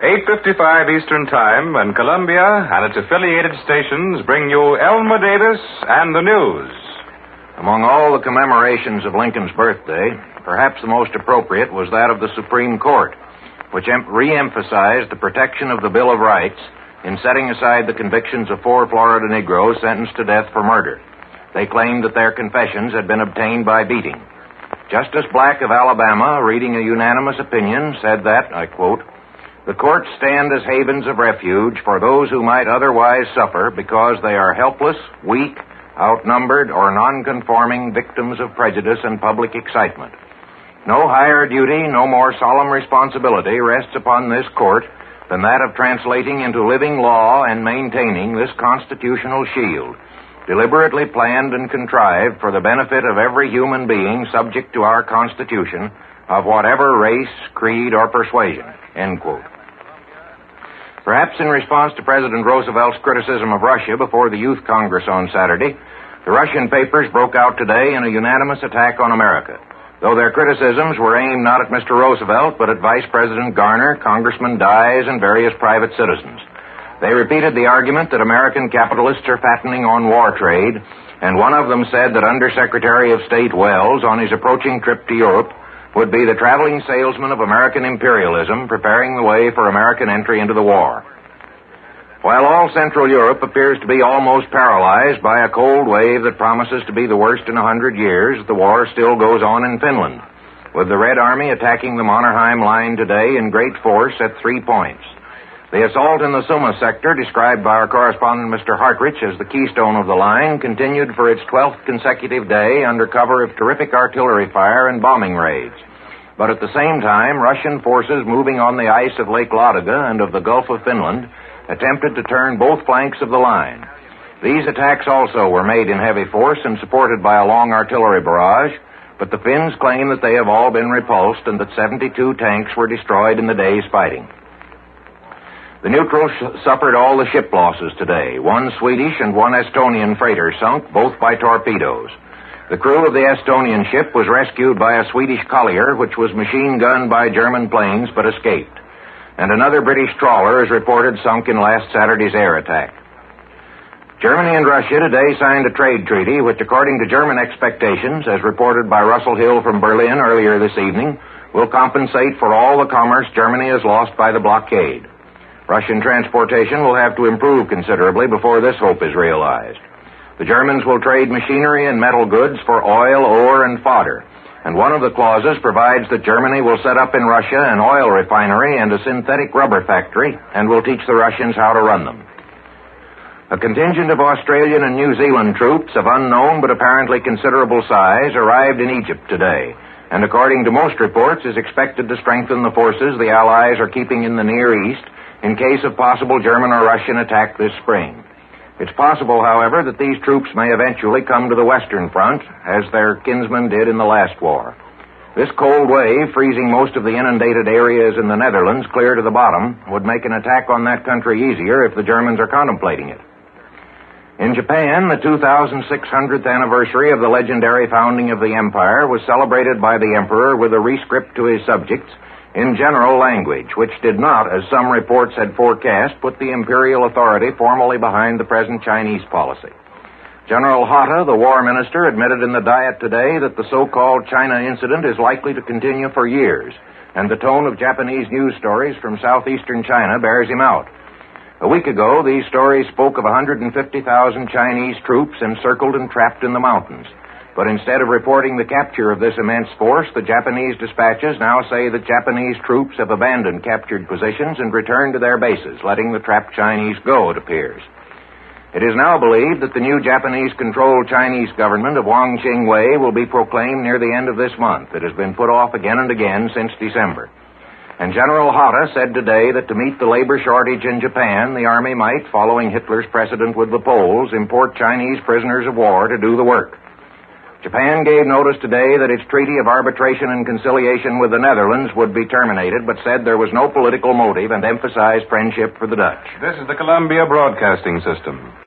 8:55 Eastern Time, and Columbia and its affiliated stations bring you Elma Davis and the news. Among all the commemorations of Lincoln's birthday, perhaps the most appropriate was that of the Supreme Court, which re-emphasized the protection of the Bill of Rights in setting aside the convictions of 4 Florida Negroes sentenced to death for murder. They claimed that their confessions had been obtained by beating. Justice Black of Alabama, reading a unanimous opinion, said that, I quote, "The courts stand as havens of refuge for those who might otherwise suffer because they are helpless, weak, outnumbered, or nonconforming victims of prejudice and public excitement. No higher duty, no more solemn responsibility rests upon this court than that of translating into living law and maintaining this constitutional shield, deliberately planned and contrived for the benefit of every human being subject to our Constitution, of whatever race, creed, or persuasion," end quote. Perhaps in response to President Roosevelt's criticism of Russia before the Youth Congress on Saturday, the Russian papers broke out today in a unanimous attack on America, though their criticisms were aimed not at Mr. Roosevelt, but at Vice President Garner, Congressman Dies, and various private citizens. They repeated the argument that American capitalists are fattening on war trade, and one of them said that Undersecretary of State Wells, on his approaching trip to Europe, would be the traveling salesman of American imperialism, preparing the way for American entry into the war. While all Central Europe appears to be almost paralyzed by a cold wave that promises to be the worst in 100 years, the war still goes on in Finland, with the Red Army attacking the Mannerheim line today in great force at 3 points. The assault in the Suma sector, described by our correspondent Mr. Hartrich as the keystone of the line, continued for its 12th consecutive day under cover of terrific artillery fire and bombing raids. But at the same time, Russian forces moving on the ice of Lake Ladoga and of the Gulf of Finland attempted to turn both flanks of the line. These attacks also were made in heavy force and supported by a long artillery barrage, but the Finns claim that they have all been repulsed and that 72 tanks were destroyed in the day's fighting. The neutrals suffered all the ship losses today. 1 Swedish and 1 Estonian freighter sunk, both by torpedoes. The crew of the Estonian ship was rescued by a Swedish collier, which was machine-gunned by German planes but escaped. And another British trawler is reported sunk in last Saturday's air attack. Germany and Russia today signed a trade treaty which, according to German expectations, as reported by Russell Hill from Berlin earlier this evening, will compensate for all the commerce Germany has lost by the blockade. Russian transportation will have to improve considerably before this hope is realized. The Germans will trade machinery and metal goods for oil, ore, and fodder. And one of the clauses provides that Germany will set up in Russia an oil refinery and a synthetic rubber factory and will teach the Russians how to run them. A contingent of Australian and New Zealand troops of unknown but apparently considerable size arrived in Egypt today, and according to most reports is expected to strengthen the forces the Allies are keeping in the Near East in case of possible German or Russian attack this spring. It's possible, however, that these troops may eventually come to the Western Front, as their kinsmen did in the last war. This cold wave, freezing most of the inundated areas in the Netherlands clear to the bottom, would make an attack on that country easier if the Germans are contemplating it. In Japan, the 2600th anniversary of the legendary founding of the empire was celebrated by the emperor with a rescript to his subjects in general language, which did not, as some reports had forecast, put the imperial authority formally behind the present Chinese policy. General Hatta, the war minister, admitted in the Diet today that the so-called China incident is likely to continue for years, and the tone of Japanese news stories from southeastern China bears him out. A week ago, these stories spoke of 150,000 Chinese troops encircled and trapped in the mountains. But instead of reporting the capture of this immense force, the Japanese dispatches now say that Japanese troops have abandoned captured positions and returned to their bases, letting the trapped Chinese go, it appears. It is now believed that the new Japanese-controlled Chinese government of Wang Qingwei will be proclaimed near the end of this month. It has been put off again and again since December. And General Hatta said today that to meet the labor shortage in Japan, the Army might, following Hitler's precedent with the Poles, import Chinese prisoners of war to do the work. Japan gave notice today that its treaty of arbitration and conciliation with the Netherlands would be terminated, but said there was no political motive and emphasized friendship for the Dutch. This is the Columbia Broadcasting System.